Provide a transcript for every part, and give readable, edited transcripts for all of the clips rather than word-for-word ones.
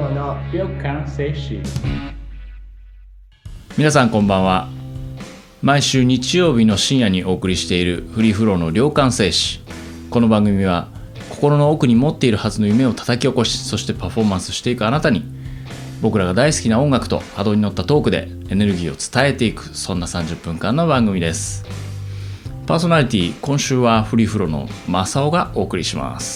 ローの旅館静止。 皆さんこんばんは。毎週日曜日の深夜にお送りしているフリーフローの旅館静止。この番組は心の奥に持っているはずの夢を叩き起こし、そしてパフォーマンスしていくあなたに、僕らが大好きな音楽と波動に乗ったトークでエネルギーを伝えていく、そんな30分間の番組です。パーソナリティ、今週はフリーフローの正雄がお送りします。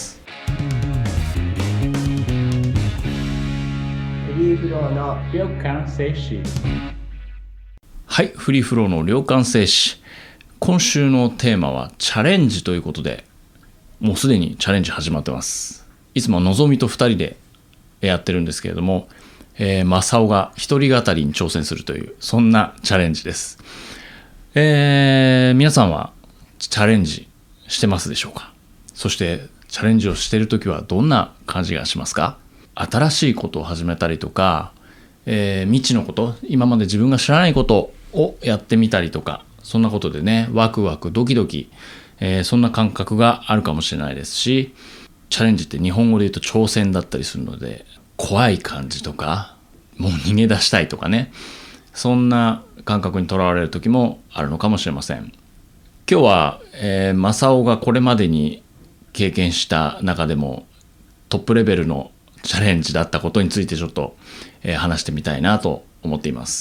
フリーフローの旅館静止。 はい、フリーフローの旅館静止。今週のテーマはチャレンジということで、もうすでにチャレンジ始まってます。いつものぞみと2人でやってるんですけれども、正雄が一人語りに挑戦するという、そんなチャレンジです。皆さんはチャレンジしてますでしょうか？そしてチャレンジをしているときはどんな感じがしますか？新しいことを始めたりとか、未知のこと、今まで自分が知らないことをやってみたりとか、そんなことでね、ワクワクドキドキ、そんな感覚があるかもしれないですし、チャレンジって日本語で言うと挑戦だったりするので、怖い感じとか、もう逃げ出したいとかね、そんな感覚にとらわれる時もあるのかもしれません。今日は、正雄がこれまでに経験した中でもトップレベルのチャレンジだったことについてちょっと、話してみたいなと思っています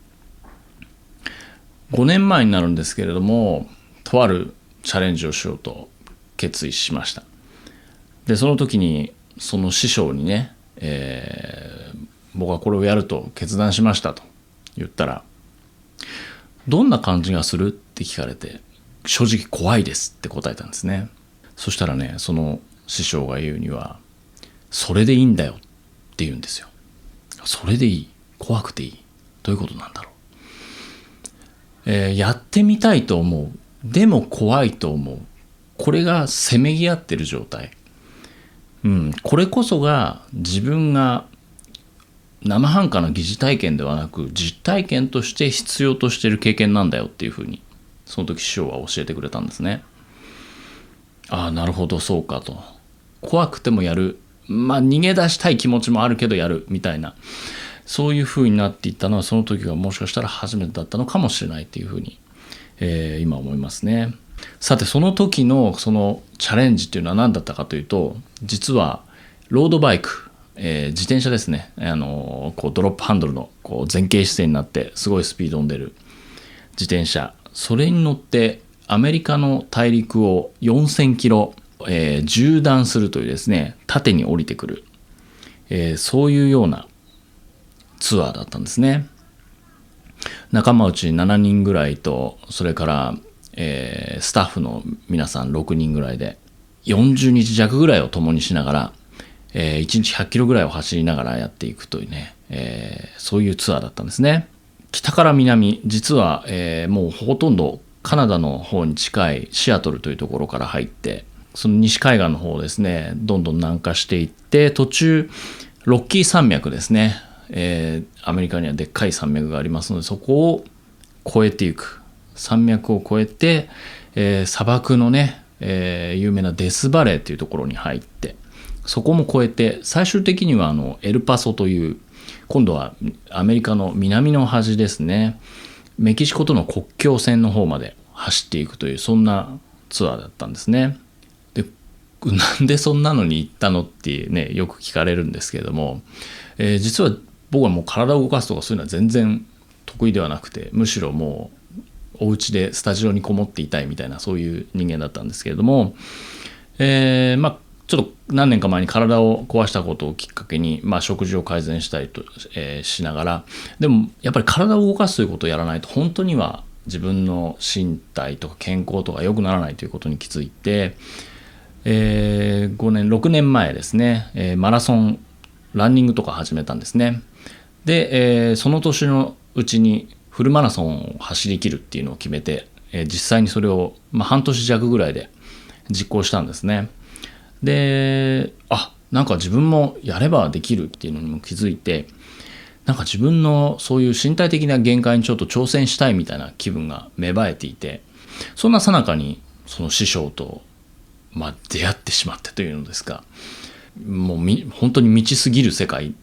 。5年前になるんですけれども、とあるチャレンジをしようと決意しました。で、その時にその師匠にね、僕はこれをやると決断しましたと言ったら、どんな感じがするって聞かれて、正直怖いですって答えたんですね。そしたらね、その師匠が言うには、それでいいんだよって言うんですよ。それでいい、怖くていい、どういうことなんだろう。やってみたいと思う、でも怖いと思う、これがせめぎ合ってる状態。これこそが自分が生半可な疑似体験ではなく、実体験として必要としている経験なんだよっていうふうに、その時師匠は教えてくれたんですね。ああ、なるほど、そうかと。怖くてもやる、逃げ出したい気持ちもあるけどやるみたいな、そういう風になっていったのは、その時がもしかしたら初めてだったのかもしれないっていう風に、今思いますね。さて、その時のそのチャレンジっていうのは何だったかというと、実はロードバイク、自転車ですね。こうドロップハンドルのこう前傾姿勢になってすごいスピードに出る自転車、それに乗ってアメリカの大陸を4000キロ縦断するというですね、縦に降りてくる、そういうようなツアーだったんですね。仲間内7人ぐらいと、それから、スタッフの皆さん6人ぐらいで40日弱ぐらいを共にしながら、1日100キロぐらいを走りながらやっていくというね、そういうツアーだったんですね。北から南、実は、もうほとんどカナダの方に近いシアトルというところから入って、その西海岸の方をですね、どんどん南下していって、途中ロッキー山脈ですね、アメリカにはでっかい山脈がありますので、そこを越えていく、山脈を越えて、砂漠のね、有名なデスバレーというところに入って、そこも越えて、最終的にはエルパソという、今度はアメリカの南の端ですね、メキシコとの国境線の方まで走っていくという、そんなツアーだったんですね。で、なんでそんなのに行ったのってね、よく聞かれるんですけれども、実は僕はもう体を動かすとかそういうのは全然得意ではなくて、むしろもうお家でスタジオにこもっていたいみたいな、そういう人間だったんですけれども、ちょっと何年か前に体を壊したことをきっかけに、食事を改善したりと、しながら、でもやっぱり体を動かすということをやらないと、本当には自分の身体とか健康とか良くならないということに気づいて、6年前ですね、マラソンランニングとか始めたんですね。で、その年のうちにフルマラソンを走り切るっていうのを決めて、実際にそれを、半年弱ぐらいで実行したんですね。で、なんか自分もやればできるっていうのにも気づいて、なんか自分のそういう身体的な限界にちょっと挑戦したいみたいな気分が芽生えていて、そんな最中にその師匠と、出会ってしまってというのですか、もう本当に未知すぎる世界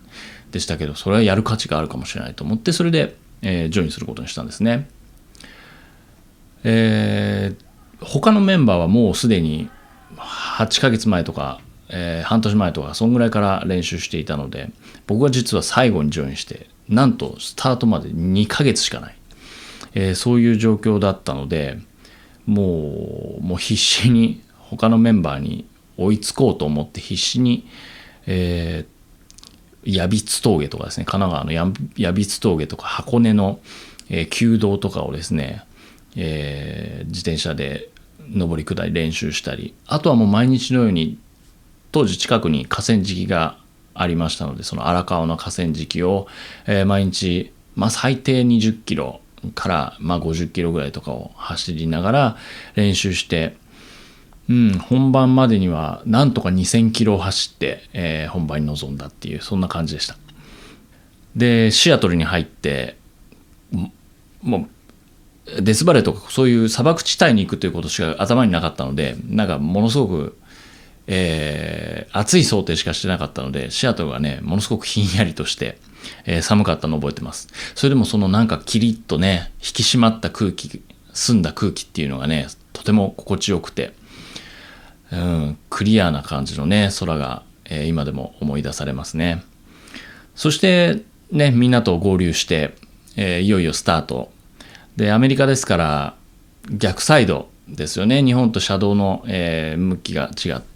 でしたけど、それはやる価値があるかもしれないと思って、それで、ジョインすることにしたんですね。他のメンバーはもうすでに8ヶ月前とか、半年前とかそんぐらいから練習していたので、僕は実は最後にジョインして、なんとスタートまで2ヶ月しかない、そういう状況だったので、もう必死に他のメンバーに追いつこうと思って必死に、矢櫃峠とかですね、神奈川の矢櫃峠とか箱根の、旧道とかをですね、自転車で上り下り練習したり、あとはもう毎日のように当時近くに河川敷がありましたので、その荒川の河川敷を、毎日、最低20キロから、50キロぐらいとかを走りながら練習して、本番までにはなんとか2000キロを走って、本番に臨んだっていう、そんな感じでした。でシアトルに入って、もうデスバレーとかそういう砂漠地帯に行くということしか頭になかったので、なんかものすごく、暑い想定しかしてなかったので、シアトルがねものすごくひんやりとして、寒かったのを覚えてます。それでもそのなんかキリッとね引き締まった空気、澄んだ空気っていうのがねとても心地よくて、クリアな感じのね空が、今でも思い出されますね。そしてねみんなと合流して、いよいよスタートで、アメリカですから逆サイドですよね。日本と車道の、向きが違って、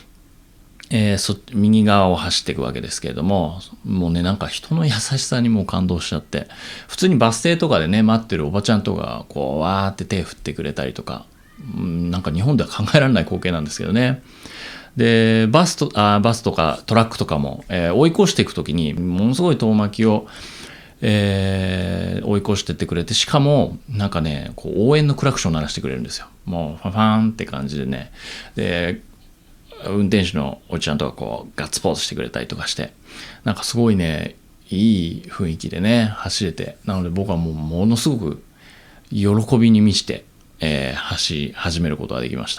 右側を走っていくわけですけれども、もうねなんか人の優しさにもう感動しちゃって、普通にバス停とかでね待ってるおばちゃんとかこうわーって手振ってくれたりとか、なんか日本では考えられない光景なんですけどね。でバスとかトラックとかも、追い越していくときにものすごい遠巻きを、追い越してってくれて、しかもなんかねこう応援のクラクション鳴らしてくれるんですよ。もうファファーンって感じでね、で運転手のおじちゃんとかこうガッツポーズしてくれたりとかして、なんかすごいねいい雰囲気でね走れて、なので僕はもうものすごく喜びに満ちて、走り始めることができました。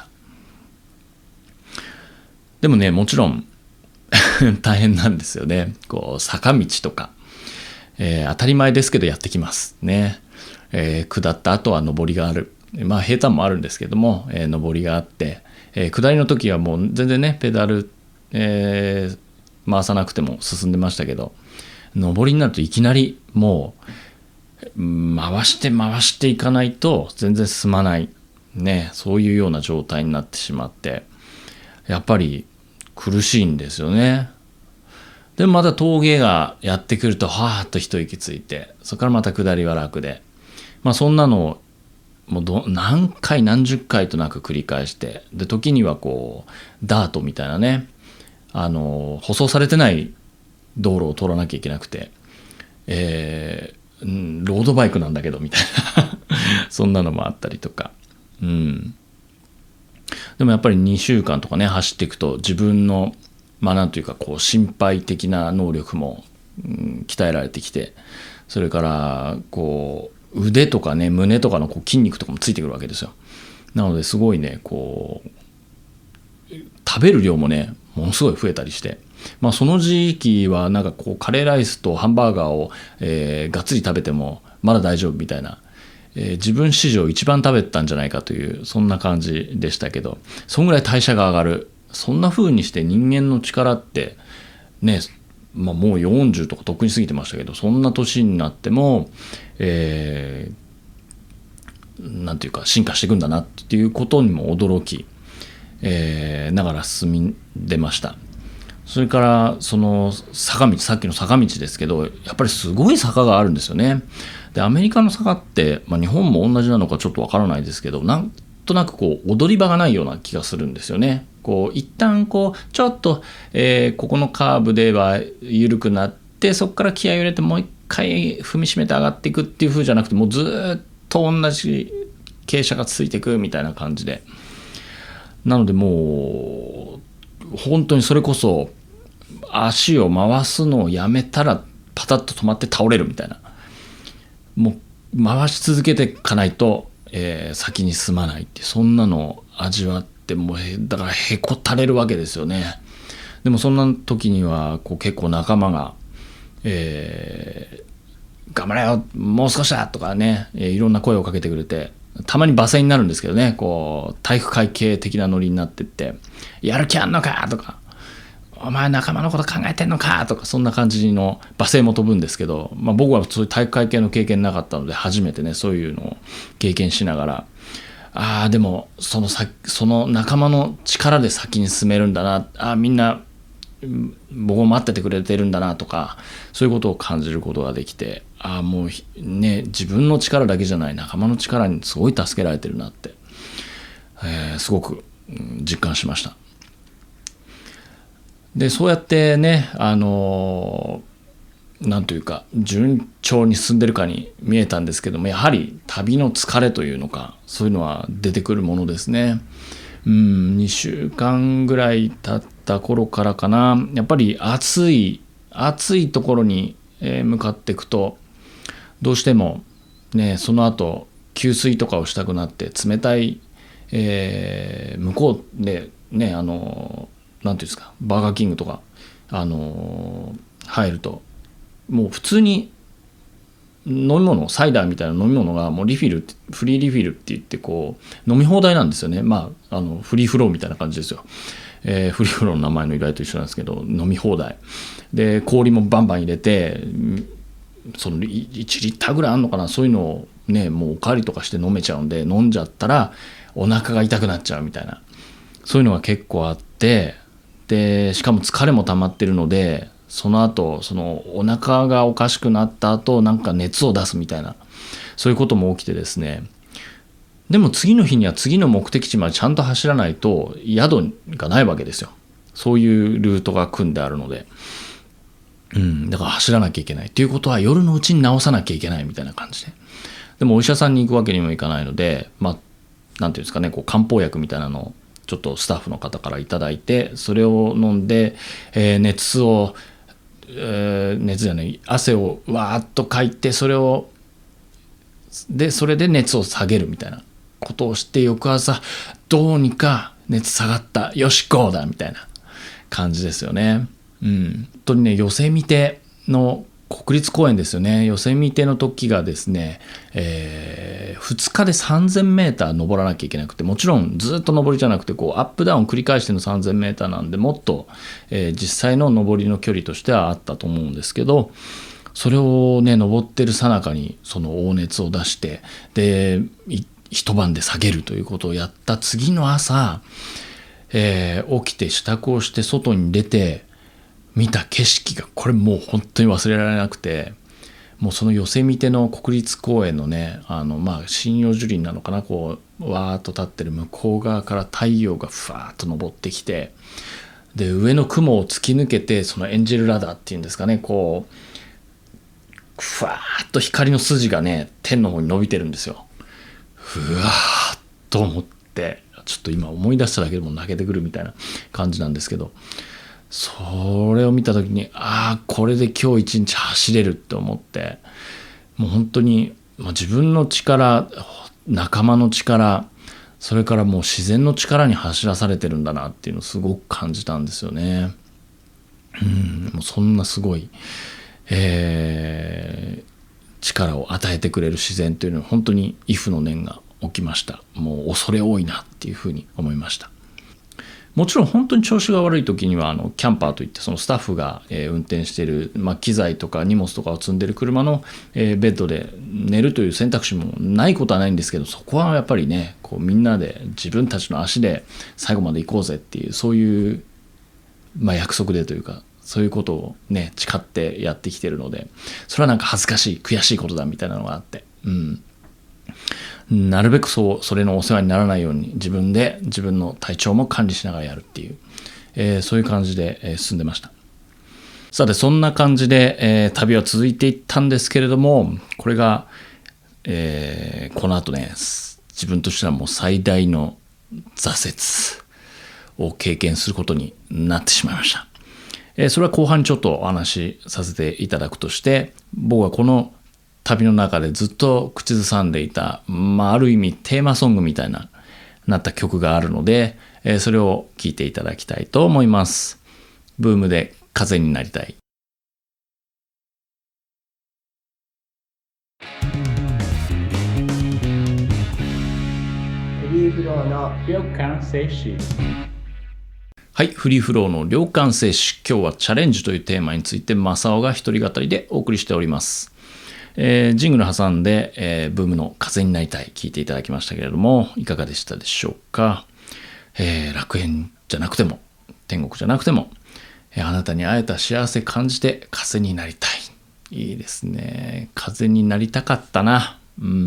でもねもちろん大変なんですよね。こう坂道とか、当たり前ですけどやってきますね。下った後は上りがある、平坦もあるんですけども、上りがあって、下りの時はもう全然ねペダル、回さなくても進んでましたけど、上りになるといきなりもう回していかないと全然進まないね、そういうような状態になってしまって、やっぱり苦しいんですよね。でもまた峠がやってくるとはーっと一息ついて、そこからまた下りは楽で、そんなのをもう何回何十回となく繰り返して、で時にはこうダートみたいなね、舗装されてない道路を通らなきゃいけなくて、ロードバイクなんだけどみたいなそんなのもあったりとか、でもやっぱり2週間とかね走っていくと、自分のなんというかこう心肺的な能力も、鍛えられてきて、それからこう腕とかね胸とかのこう筋肉とかもついてくるわけですよ。なのですごいねこう食べる量もねものすごい増えたりして、その時期はなんかこうカレーライスとハンバーガーを、がっつり食べてもまだ大丈夫みたいな、自分史上一番食べたんじゃないかというそんな感じでしたけど、そんぐらい代謝が上がる。そんな風にして人間の力ってね、もう40とかとっくに過ぎてましたけど、そんな年になっても、なんていうか進化していくんだなっていうことにも驚き、ながら進み出ました。それからその坂道、さっきの坂道ですけど、やっぱりすごい坂があるんですよね。でアメリカの坂って、日本も同じなのかちょっとわからないですけど、なんとなくこう踊り場がないような気がするんですよね。こう一旦こうちょっと、ここのカーブでは緩くなって、そこから気合を入れてもう一回踏みしめて上がっていくっていう風じゃなくて、もうずっと同じ傾斜がついていくみたいな感じで、なのでもう本当にそれこそ足を回すのをやめたらパタッと止まって倒れるみたいな、もう回し続けていかないと、先に進まないって、そんなのを味わって、もうだからへこたれるわけですよね。でもそんな時にはこう結構仲間が頑張れよもう少しだとかね、いろんな声をかけてくれて、たまに罵声になるんですけどね、こう体育会系的なノリになってって、やる気あんのかとか、お前仲間のこと考えてんのかとか、そんな感じの罵声も飛ぶんですけど、僕はそういう体育会系の経験なかったので、初めてねそういうのを経験しながら、でもその仲間の力で先に進めるんだな、みんな僕を待っててくれてるんだなとか、そういうことを感じることができて、もうね、自分の力だけじゃない仲間の力にすごい助けられてるなって、すごく実感しました。でそうやってね、なんというか順調に進んでるかに見えたんですけども、やはり旅の疲れというのか、そういうのは出てくるものですね。2週間ぐらい経った頃からかな、やっぱり暑いところに向かっていくと、どうしてもね、その後給水とかをしたくなって、冷たい、向こうでね、なんていうんですか、バーガーキングとか入ると、もう普通に飲み物、サイダーみたいな飲み物がもうフリーリフィルって言って、こう飲み放題なんですよね。フリーフローみたいな感じですよ。フリーフローの名前の由来と一緒なんですけど、飲み放題で氷もバンバン入れて、その1リッターぐらいあるのかな、そういうのをね、もうおかわりとかして飲めちゃうんで、飲んじゃったらお腹が痛くなっちゃうみたいな、そういうのが結構あって、でしかも疲れも溜まってるので、その後そのお腹がおかしくなった後、なんか熱を出すみたいな、そういうことも起きてですね。でも次の日には次の目的地までちゃんと走らないと宿がないわけですよ。そういうルートが組んであるので、だから走らなきゃいけない。ということは夜のうちに治さなきゃいけないみたいな感じで、でもお医者さんに行くわけにもいかないので、なんていうんですかね、こう漢方薬みたいなのをちょっとスタッフの方からいただいて、それを飲んで、熱じゃない、汗をわーっとかいて、それで熱を下げるみたいなことをして、翌朝どうにか熱下がった、よしゴーだみたいな感じですよね。本当にね、ヨセミテの国立公園ですよね。ヨセミテの時がですね、2日で 3000m 登らなきゃいけなくて、もちろんずっと登りじゃなくて、こうアップダウン繰り返しての 3000m なんで、もっと、実際の登りの距離としてはあったと思うんですけど、それをね登ってる最中にその大熱を出して、で一晩で下げるということをやった次の朝、起きて支度をして外に出て見た景色が、これもう本当に忘れられなくて、もうそのヨセミテの国立公園のね、針葉樹林なのかな、こうわーっと立ってる向こう側から太陽がふわーっと昇ってきて、で上の雲を突き抜けて、そのエンジェルラダーっていうんですかね、こうふわーっと光の筋がね天の方に伸びてるんですよ。ふわーっと思って、ちょっと今思い出しただけでも泣けてくるみたいな感じなんですけど、それを見た時に、これで今日一日走れるって思って、もう本当に、自分の力、仲間の力、それからもう自然の力に走らされてるんだなっていうのをすごく感じたんですよね。もうそんなすごい、力を与えてくれる自然というのは、本当に畏怖の念が起きました。もう恐れ多いなっていうふうに思いました。もちろん本当に調子が悪い時にはキャンパーといって、そのスタッフが運転している、機材とか荷物とかを積んでいる車のベッドで寝るという選択肢もないことはないんですけど、そこはやっぱりね、こうみんなで自分たちの足で最後まで行こうぜっていう、そういう、約束でというか、そういうことをね誓ってやってきてるので、それはなんか恥ずかしい悔しいことだみたいなのがあって、なるべくそれのお世話にならないように自分で自分の体調も管理しながらやるっていう、そういう感じで、進んでました。さてそんな感じで、旅は続いていったんですけれども、これが、この後ね、自分としてはもう最大の挫折を経験することになってしまいました。それは後半にちょっとお話しさせていただくとして、僕はこの旅の中でずっと口ずさんでいた、ある意味テーマソングみたいなった曲があるので、それを聴いていただきたいと思います。ブームで風になりたい。 フローの秒間摂取。 はい、フリーフローの量感静止。今日はチャレンジというテーマについて正雄が一人語りでお送りしております。ジングル挟んで、ブームの風になりたい聞いていただきましたけれども、いかがでしたでしょうか。楽園じゃなくても天国じゃなくても、あなたに会えた幸せ感じて風になりたい。いいですね。風になりたかったな。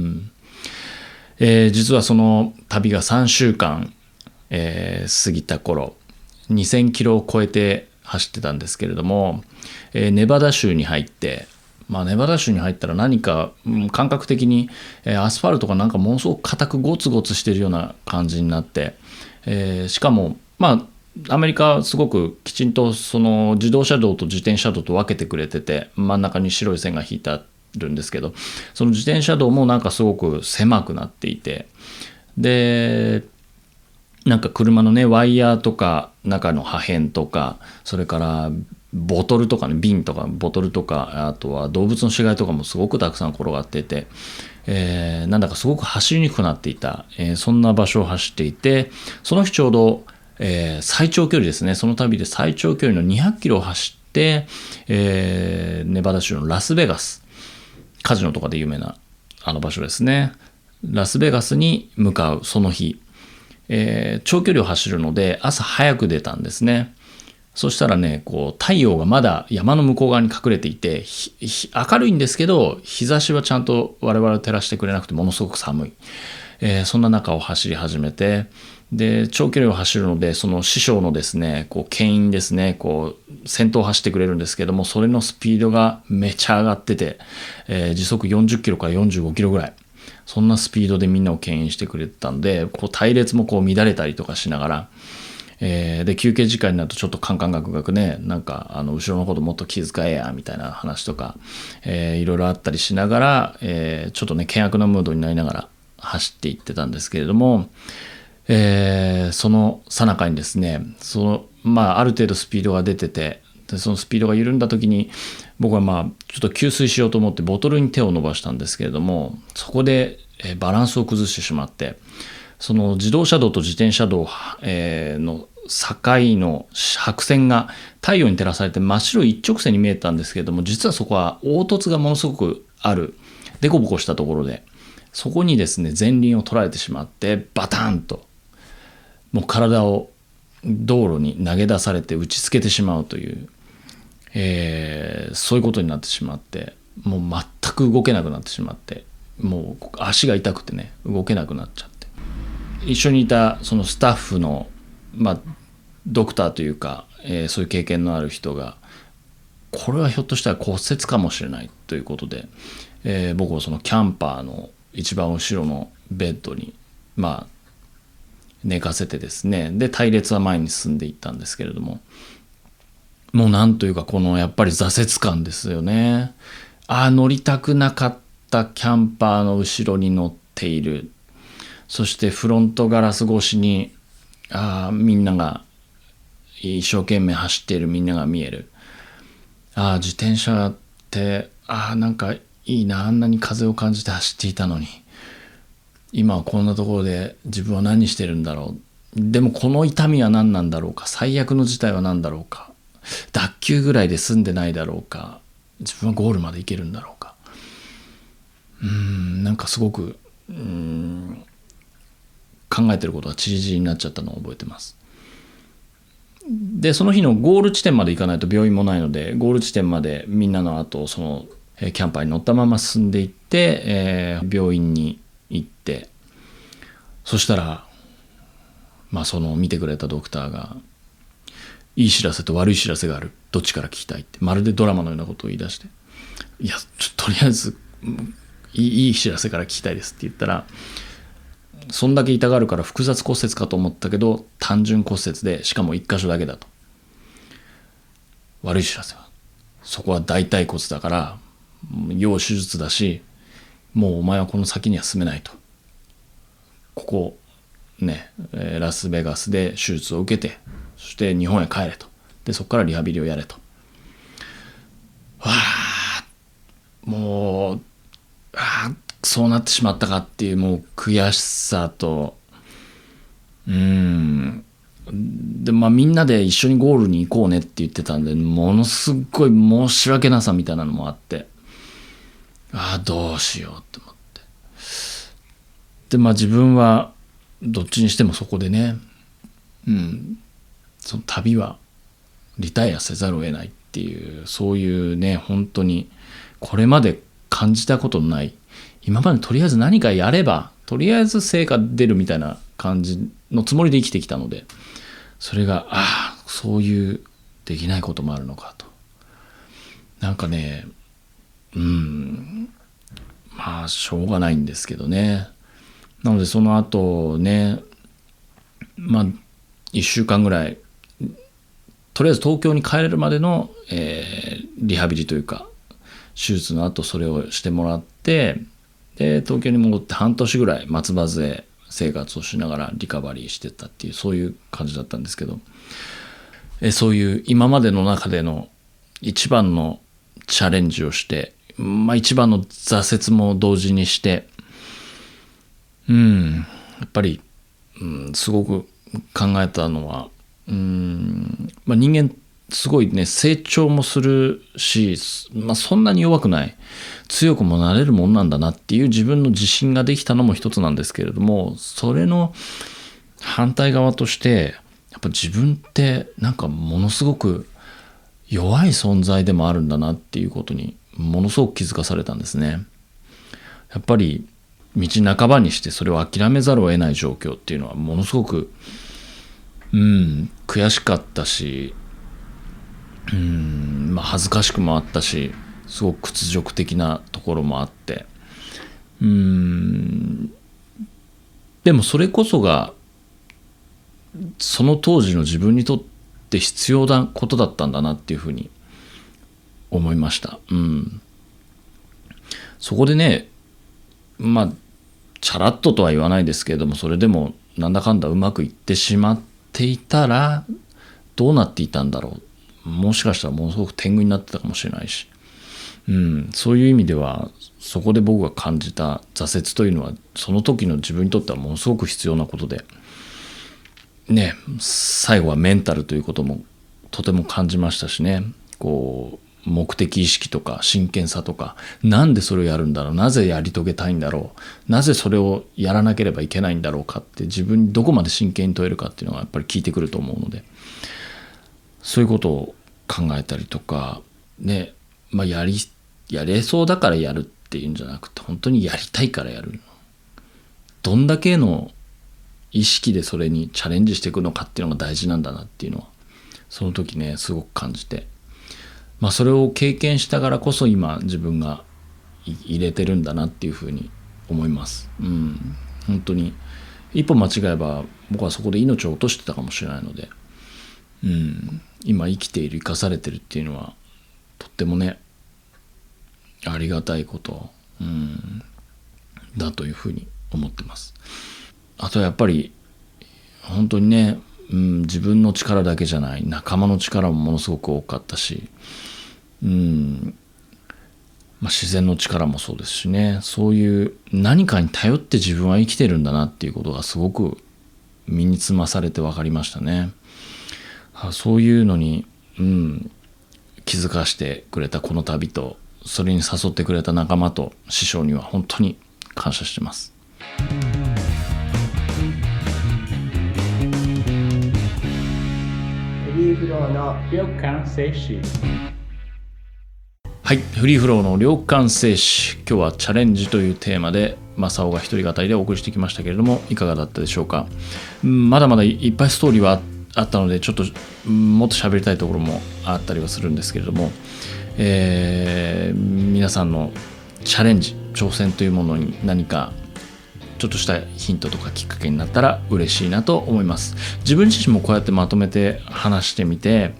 実はその旅が3週間、過ぎた頃2000キロを超えて走ってたんですけれども、ネバダ州に入って、ネバダ州に入ったら何か、感覚的に、アスファルトがなんかものすごく硬くゴツゴツしているような感じになって、しかもアメリカはすごくきちんとその自動車道と自転車道と分けてくれてて、真ん中に白い線が引いてあるんですけど、その自転車道もなんかすごく狭くなっていて、でなんか車のねワイヤーとか中の破片とか、それからボトルとかね、瓶とかボトルとか、あとは動物の死骸とかもすごくたくさん転がっていて、なんだかすごく走りにくくなっていた、そんな場所を走っていて、その日ちょうど、最長距離ですね、その旅で最長距離の200キロを走って、ネバダ州のラスベガス、カジノとかで有名なあの場所ですね、ラスベガスに向かうその日、長距離を走るので朝早く出たんですね。そしたらね、こう太陽がまだ山の向こう側に隠れていて、明るいんですけど日差しはちゃんと我々を照らしてくれなくてものすごく寒い、そんな中を走り始めて、で長距離を走るので、その師匠のですねこう牽引ですね、こう先頭を走ってくれるんですけども、それのスピードがめちゃ上がってて、時速40キロから45キロぐらい、そんなスピードでみんなを牽引してくれてたんで、こう隊列もこう乱れたりとかしながら、で休憩時間になるとちょっとカンカンガクガクね、なんか後ろのこともっと気遣えやみたいな話とか、いろいろあったりしながら、ちょっとね険悪なムードになりながら走っていってたんですけれども、その最中にですね、ある程度スピードが出てて、でそのスピードが緩んだ時に僕はちょっと給水しようと思ってボトルに手を伸ばしたんですけれども、そこでバランスを崩してしまって、その自動車道と自転車道の境の白線が太陽に照らされて真っ白一直線に見えたんですけれども、実はそこは凹凸がものすごくあるデコボコしたところで、そこにですね前輪を取られてしまって、バタンともう体を道路に投げ出されて打ちつけてしまうという、そういうことになってしまって、もう全く動けなくなってしまって、もう足が痛くてね動けなくなっちゃって、一緒にいたそのスタッフのドクターというか、そういう経験のある人が、これはひょっとしたら骨折かもしれないということで、僕をそのキャンパーの一番後ろのベッドに寝かせてですね、で隊列は前に進んでいったんですけれども、もうなんというかこのやっぱり挫折感ですよね。乗りたくなかったキャンパーの後ろに乗っている、そしてフロントガラス越しにみんなが一生懸命走っているみんなが見える。自転車ってなんかいいな、あんなに風を感じて走っていたのに、今はこんなところで自分は何してるんだろう、でもこの痛みは何なんだろうか、最悪の事態は何だろうか、脱臼ぐらいで済んでないだろうか、自分はゴールまで行けるんだろうか、なんかすごく考えてることがチリチリになっちゃったのを覚えてます。でその日のゴール地点まで行かないと病院もないので、ゴール地点までみんなの後そのキャンパーに乗ったまま進んでいって、病院に行って、そしたらその見てくれたドクターが、いい知らせと悪い知らせがある、どっちから聞きたいって、まるでドラマのようなことを言い出して、とりあえずいい知らせから聞きたいですって言ったら、そんだけ痛がるから複雑骨折かと思ったけど単純骨折で、しかも1箇所だけだと。悪い知らせはそこは大腿骨だから要手術だし、もうお前はこの先には進めないと、ここねラスベガスで手術を受けて、そして日本へ帰れと、でそこからリハビリをやれと。もうそうなってしまったかっていう、もう悔しさとでみんなで一緒にゴールに行こうねって言ってたんで、ものすっごい申し訳なさみたいなのもあって、どうしようって思って、で自分はどっちにしてもそこでね、その旅はリタイアせざるを得ないっていう、そういうね、本当にこれまで感じたことのない、今までとりあえず何かやればとりあえず成果出るみたいな感じのつもりで生きてきたので、それがそういうできないこともあるのかと、なんかね、しょうがないんですけどね。なのでその後ね、1週間ぐらいとりあえず東京に帰れるまでの、リハビリというか手術の後それをしてもらって、で東京に戻って半年ぐらい松葉杖生活をしながらリカバリーしてったっていう、そういう感じだったんですけど、そういう今までの中での一番のチャレンジをして、一番の挫折も同時にして、やっぱり、すごく考えたのは、人間すごいね、成長もするし、そんなに弱くない、強くもなれるもんなんだなっていう自分の自信ができたのも一つなんですけれども、それの反対側としてやっぱ自分ってなんかものすごく弱い存在でもあるんだなっていうことにものすごく気づかされたんですね。やっぱり道半ばにしてそれを諦めざるを得ない状況っていうのはものすごく悔しかったし、恥ずかしくもあったし、すごく屈辱的なところもあって、でもそれこそがその当時の自分にとって必要なことだったんだなっていうふうに思いました。そこでね、チャラッととは言わないですけれども、それでもなんだかんだうまくいってしまっていたらどうなっていたんだろう、もしかしたらものすごく天狗になってたかもしれないし、そういう意味ではそこで僕が感じた挫折というのはその時の自分にとってはものすごく必要なことでね、最後はメンタルということもとても感じましたしね、目的意識とか真剣さとか、なんでそれをやるんだろう、なぜやり遂げたいんだろう、なぜそれをやらなければいけないんだろうかって、自分にどこまで真剣に問えるかっていうのがやっぱり効いてくると思うので、そういうことを考えたりとかね、やれそうだからやるっていうんじゃなくて、本当にやりたいからやる、どんだけの意識でそれにチャレンジしていくのかっていうのが大事なんだなっていうのはその時ねすごく感じて、それを経験したからこそ今自分が入れてるんだなっていうふうに思います。本当に一歩間違えば僕はそこで命を落としてたかもしれないので、今生きている、生かされてるっていうのはとってもねありがたいこと、だというふうに思ってます。あとやっぱり本当にね、自分の力だけじゃない仲間の力もものすごく多かったし、自然の力もそうですしね、そういう何かに頼って自分は生きてるんだなっていうことがすごく身につまされて分かりましたね。そういうのに、気づかしてくれたこの旅と、それに誘ってくれた仲間と師匠には本当に感謝してます。 フリーフローの両感静止。 はい、フリーフローの両感静止、今日はチャレンジというテーマで正雄が一人語りでお送りしてきましたけれども、いかがだったでしょうか。まだまだいっぱいストーリーはあったので、ちょっともっと喋りたいところもあったりはするんですけれども、皆さんのチャレンジ挑戦というものに何かちょっとしたヒントとかきっかけになったら嬉しいなと思います。自分自身もこうやってまとめて話してみて、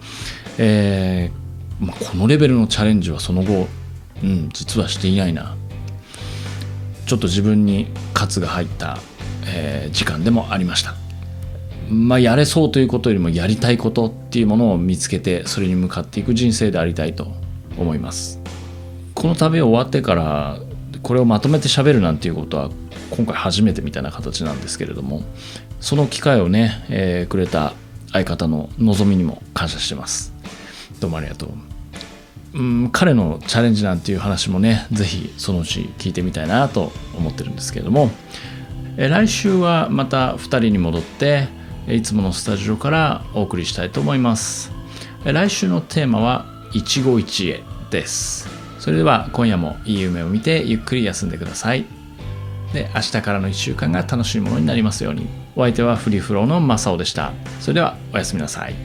このレベルのチャレンジはその後、実はしていないな、ちょっと自分に喝が入った、時間でもありました。やれそうということよりもやりたいことっていうものを見つけて、それに向かっていく人生でありたいと思います。この旅終わってからこれをまとめて喋るなんていうことは今回初めてみたいな形なんですけれども、 その機会をね、くれた相方ののぞみにも感謝してます。どうもありがとう。彼のチャレンジなんていう話もね、ぜひそのうち聞いてみたいなと思ってるんですけれども、来週はまた2人に戻っていつものスタジオからお送りしたいと思います。来週のテーマは一期一会です。それでは今夜もいい夢を見てゆっくり休んでください。で、明日からの1週間が楽しいものになりますように。お相手はフリーフローのマサオでした。それではおやすみなさい。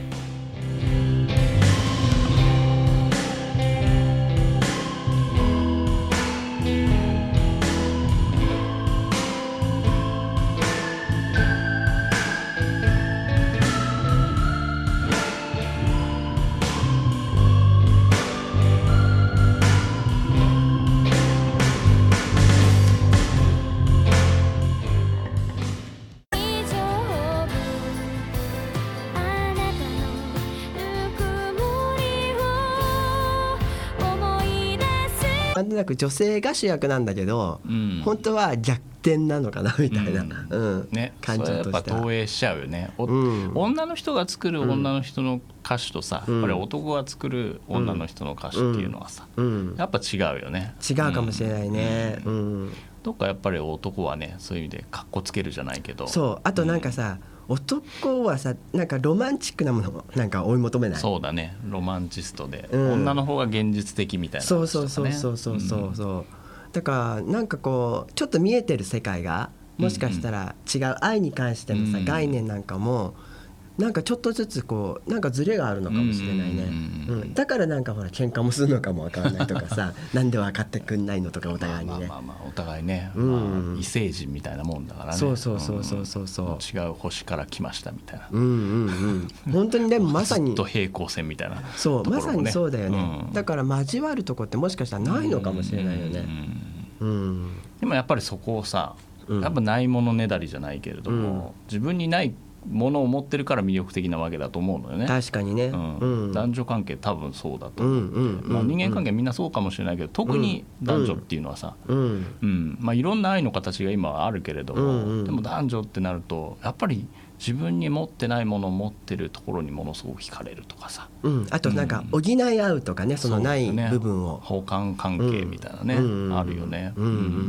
なんとなく女性が主役なんだけど、本当は逆転なのかなみたいな、 ね、 感情としてはそれやっぱ投影しちゃうよね。女の人が作る女の人の歌手とさ、やっぱり男が作る女の人の歌手っていうのはさ、やっぱ違うよね。 違うかもしれないね。 どっかやっぱり男はね、そういう意味でカッコつけるじゃないけど、 そう、あとなんかさ、男はさ、なんかロマンチックなものをなんか追い求めない。 そうだね、ロマンチストで、女の方が現実的みたいな、 そうだからなんかこうちょっと見えてる世界がもしかしたら違う、愛に関してのさ、概念なんかもなんかちょっとずつこうなんかズレがあるのかもしれないね。だからなんかほら喧嘩もするのかもわからないとかさなんで分かってくんないのとかお互いにね。 お互いね、異星人みたいなもんだからね。 そう違う星から来ましたみたいな。 本当にでもまさにずっと平行線みたいな。 そう、まさにそうだよね。だから交わるとこってもしかしたらないのかもしれないよね。 でもやっぱりそこをさ、やっぱないものねだりじゃないけれども、自分にないものを持ってるから魅力的なわけだと思うのよね。 確かにね、 男女関係多分そうだと思う。人間関係みんなそうかもしれないけど、特に男女っていうのはさ、いろんな愛の形が今はあるけれども、でも男女ってなるとやっぱり自分に持ってないものを持ってるところにものすごく惹かれるとかさ、 あとなんか補い合うとかね、そのない部分を、 補完関係みたいなね、あるよね。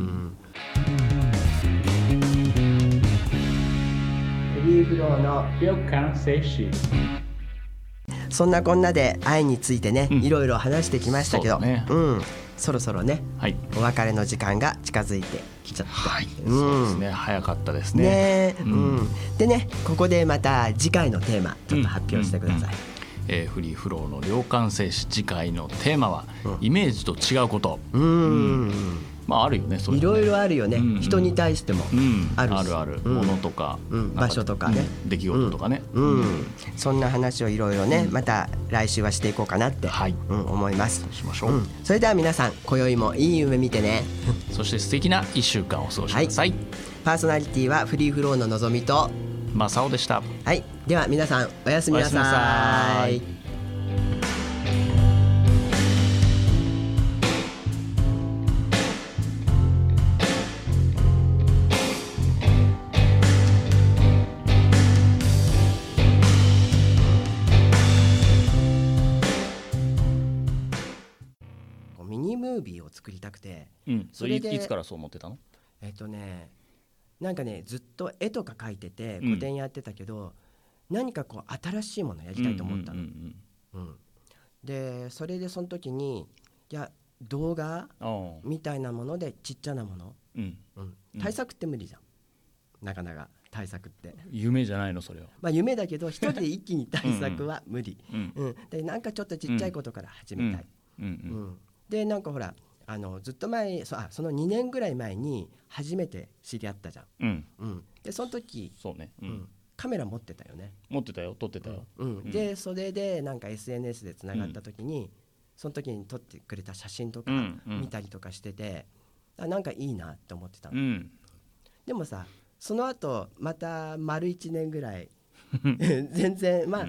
フリーフローの秒間静止。 そんなこんなで愛についてね、いろいろ話してきましたけど、そろそろね、お別れの時間が近づいてきちゃった。 そうですね、早かったですね。 でね、ここでまた次回のテーマちょっと発表してください。 フリーフローの量感静止、次回のテーマは、イメージと違うこと。あるよね、 いろいろあるよね。人に対してもあるし、 あるものとか場所とかね、 出来事とかね、 そんな話をいろいろね、また来週はしていこうかなって思います。 しましょう。 それでは皆さん、今宵もいい夢見てね。 そして素敵な1週間を過ごしてください。 パーソナリティはフリーフローののぞみとマサオでした。 はい、では皆さんおやすみなさい。ミニムービーを作りたくて、 それでいつからそう思ってたの？ なんかね、ずっと絵とか描いてて個展やってたけど、何かこう新しいものやりたいと思ったの。でそれでその時に、いや動画みたいなものでちっちゃなもの、対策って無理じゃん、なかなか対策って。 夢じゃないのそれは。 夢だけど一人で一気に対策は無理。でなんかちょっとちっちゃいことから始めたい。でなんかほらずっと前、その2年ぐらい前に初めて知り合ったじゃん。でその時そうね、 カメラ持ってたよね。 持ってたよ、撮ってたよ。 でそれでなんか SNS でつながった時に、その時に撮ってくれた写真とか見たりとかしてて、なんかいいなって思ってたの。でもさ、その後また丸1年ぐらい全然